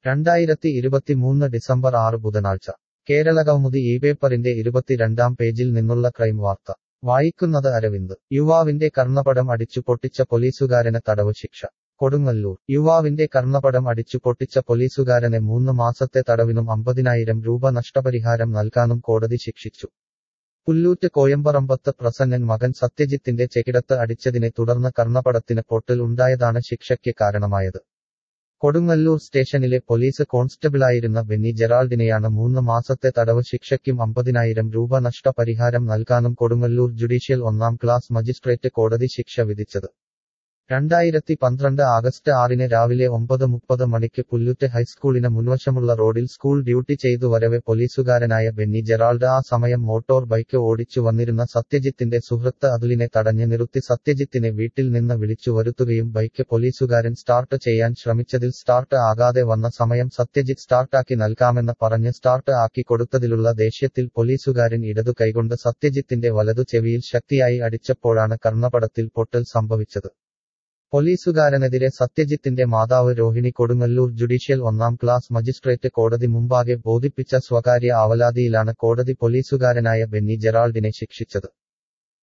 2023 December 6 ബുധനാഴ്ച കേരളകൗമുദി ഇപേപ്പറിന്റെ 22-ാം പേജിൽ നിന്നുള്ള ക്രൈം വാർത്ത വായിക്കുന്നത് അരവിന്ദ്. യുവാവിന്റെ കർണ്ണപടം അടിച്ചു പൊട്ടിച്ച പോലീസുകാരന് തടവ് ശിക്ഷ. കൊടുങ്ങല്ലൂർ യുവാവിന്റെ കർണ്ണപടം അടിച്ചു പൊട്ടിച്ച പോലീസുകാരനെ 3 മാസത്തെ തടവിനും 50,000 രൂപ നഷ്ടപരിഹാരം നൽകാനും കോടതി ശിക്ഷിച്ചു. പുല്ലൂറ്റ് കോയമ്പറമ്പത്ത് പ്രസന്നൻ മകൻ സത്യജിത്തിന്റെ ചെകിടത്ത് അടിച്ചതിനെ തുടർന്ന് കർണ്ണപടത്തിന് പൊട്ടൽ ഉണ്ടായതാണ് ശിക്ഷയ്ക്ക് കാരണമായത്. കൊടുങ്ങല്ലൂർ സ്റ്റേഷനിലെ പോലീസ് കോൺസ്റ്റബിളായിരുന്ന ബെന്നി ജെറാൾഡിനെയാണ് 3 മാസത്തെ തടവ് ശിക്ഷയ്ക്കും 50,000 രൂപ നഷ്ടപരിഹാരം നൽകാനും കൊടുങ്ങല്ലൂർ ജുഡീഷ്യൽ 1-ാം ക്ലാസ് മജിസ്ട്രേറ്റ് കോടതി ശിക്ഷ വിധിച്ചത്. 2012 ആഗസ്റ്റ് 6 രാവിലെ 9:30 മണിക്ക് പുല്ലൂറ്റ് ഹൈസ്കൂളിന് മുൻവശമുള്ള റോഡിൽ സ്കൂൾ ഡ്യൂട്ടി ചെയ്തു വരവെ പോലീസുകാരനായ ബെന്നി ജെറാൾഡ് ആ സമയം മോട്ടോർ ബൈക്ക് ഓടിച്ചു വന്നിരുന്ന സത്യജിത്തിന്റെ സുഹൃത്ത് അതുലിനെ തടഞ്ഞു നിർത്തി സത്യജിത്തിനെ വീട്ടിൽ നിന്ന് വിളിച്ചു വരുത്തുകയും ബൈക്ക് പോലീസുകാരൻ സ്റ്റാർട്ട് ചെയ്യാൻ ശ്രമിച്ചതിൽ സ്റ്റാർട്ട് ആകാതെ വന്ന സമയം സത്യജിത്ത് സ്റ്റാർട്ടാക്കി നൽകാമെന്ന് പറഞ്ഞ് സ്റ്റാർട്ട് ആക്കി കൊടുത്തതിലുള്ള ദേഷ്യത്തിൽ പോലീസുകാരൻ ഇടതു കൈകൊണ്ട് സത്യജിത്തിന്റെ വലതു ചെവിയിൽ ശക്തിയായി അടിച്ചപ്പോഴാണ് കർണ്ണപടത്തിൽ പൊട്ടൽ സംഭവിച്ചത്. പോലീസുകാരനെതിരെ സത്യജിത്തിന്റെ മാതാവ് രോഹിണി കൊടുങ്ങല്ലൂർ ജുഡീഷ്യൽ 1-ാം ക്ലാസ് മജിസ്ട്രേറ്റ് കോടതി മുമ്പാകെ ബോധിപ്പിച്ച സ്വകാര്യ ആവലാതിയിലാണ് കോടതി പോലീസുകാരനായ ബെന്നി ജെറാൾഡിനെ ശിക്ഷിച്ചത്.